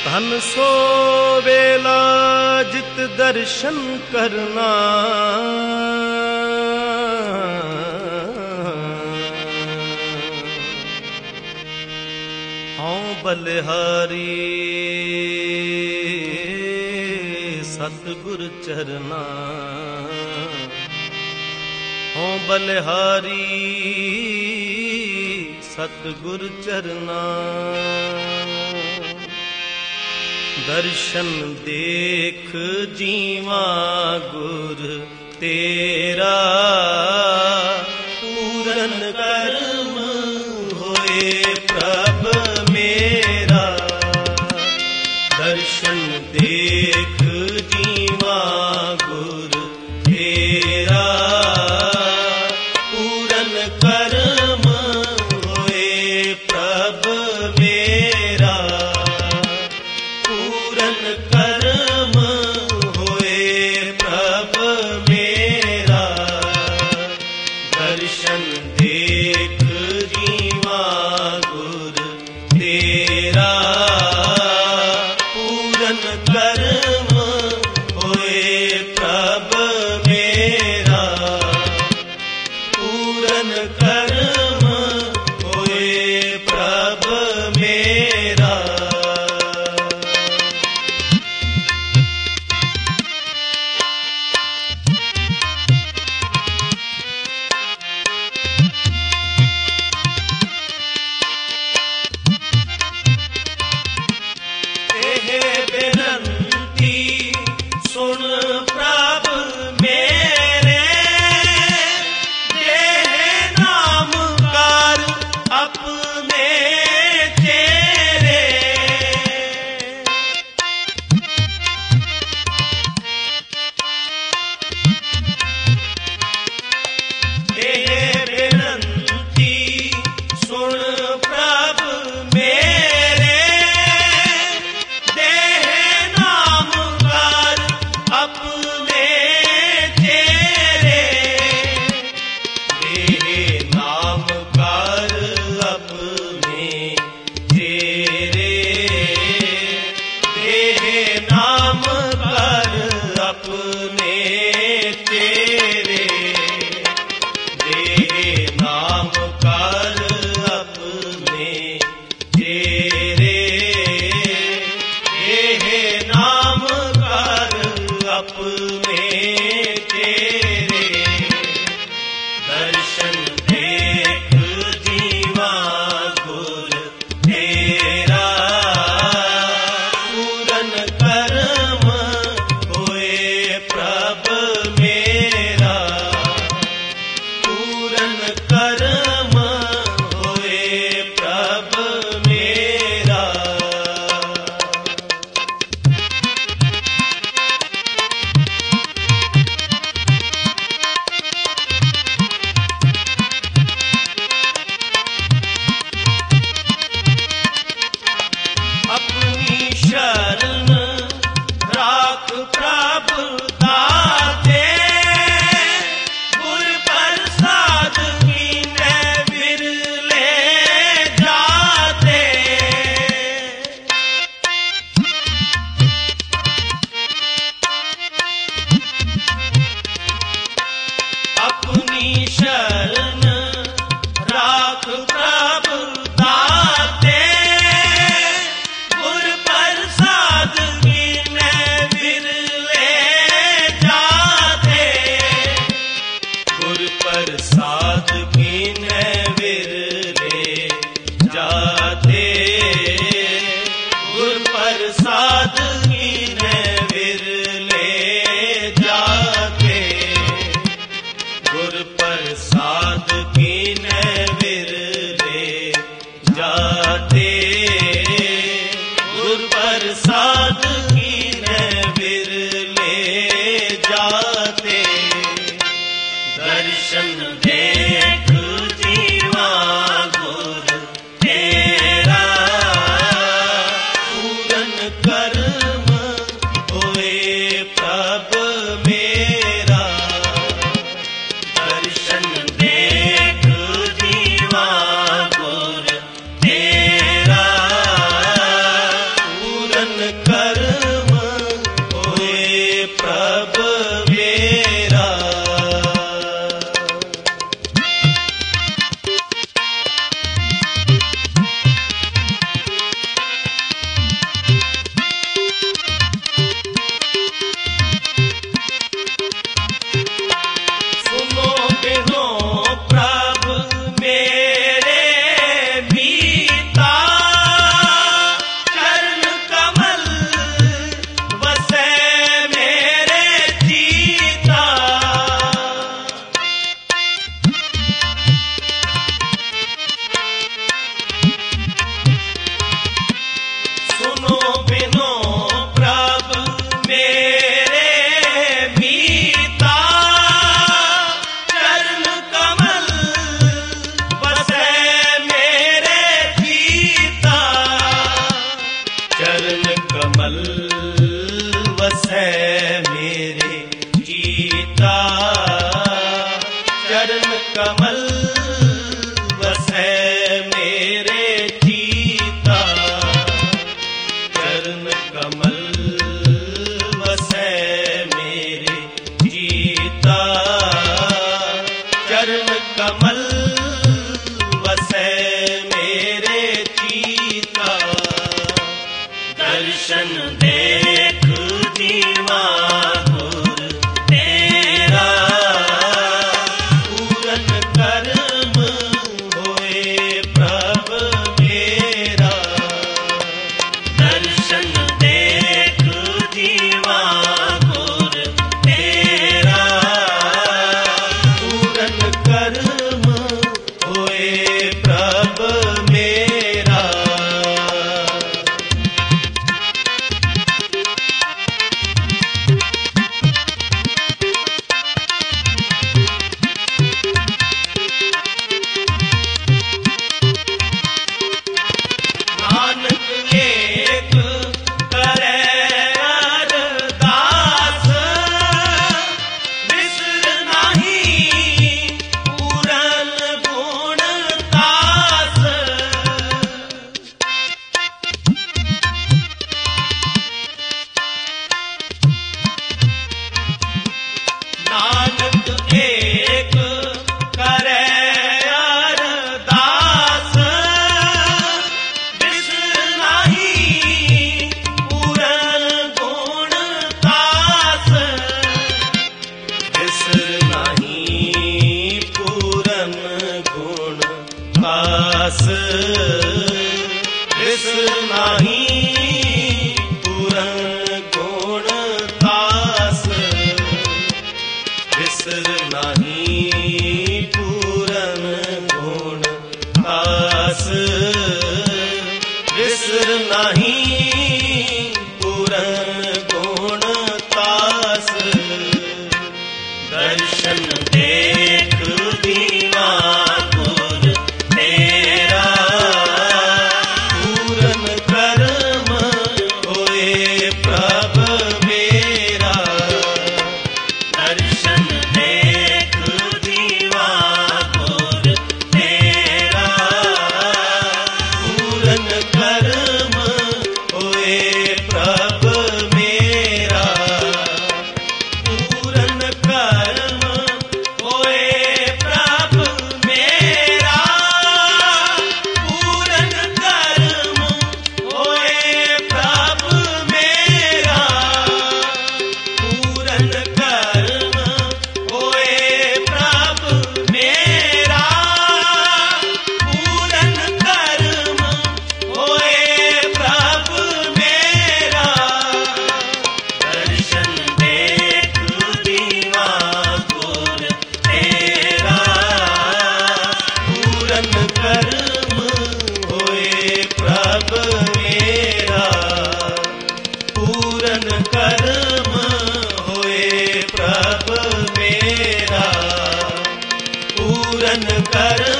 धन सो वेला जित दर्शन करना, हाँ बलिहारी सतगुर चरना, हाँ बलिहारी सतगुर चरना। दर्शन देख जीवा गुर तेरा, पूरन कर्म होए प्रभ मेरा। दर्शन देख जीवा गुर तेरा, पूरन कर्म होए प्रभ मेरा। पूरन कर्म होए प्रभ मेरा। दर्शन देख जीवा गुर तेरा, पूरन कर्म होए प्रभ मेरा। पूरन कर्म होए प्रभ मेरा। सुन प्रभ मेरे, देह नाम कर अपने तेरे। देह बेनंती सुन प्रभ मेरे, अपने तेरे। देह नाम कर अपने तेरे। देह नाम कर अपने तेरे। देह नाम कर अपने तेरे। देह नाम कर अपने तेरे। दर्शन देख जीवा गुर तेरा, पूरन कर्म होए प्रभ मेरा। पूरन कर्म होए प्रभ मेरा। अपनी शरण राख प्रभ दाते, गुर प्रसाद कीने विरले जाते। अपनी शरण राख प्रभ दाते, गुर प्रसाद कीने विरले जाते। गुर प्रसाद कीने विरले जाते। गुर प्रसाद कीने विरले जाते। गुर प्रसाद कीने विरले तास विसर नाही पूरन गुण तास विसर नाही पूरन गुण तास विसर नाही पूरन गुण तास दर्शन देख दीवा गुर तेरा पूरन कर्म होए प्रभ मेरा दर्शन देख दीवा गुर तेरा पूरन कर्म होए प्रभ मेरा पूरन कर्म होए प्रभ मेरा पूरन कर्म होए प्रभ मेरा पूरन कर्म होए प्रभ मेरा पूरन कर्म होए प्रभ मेरा दर्शन देख दीवा गुर तेरा पूरन कर्म होए प्रभ मेरा पूरन कर्म होए प्रभ मेरा पूरन कर्म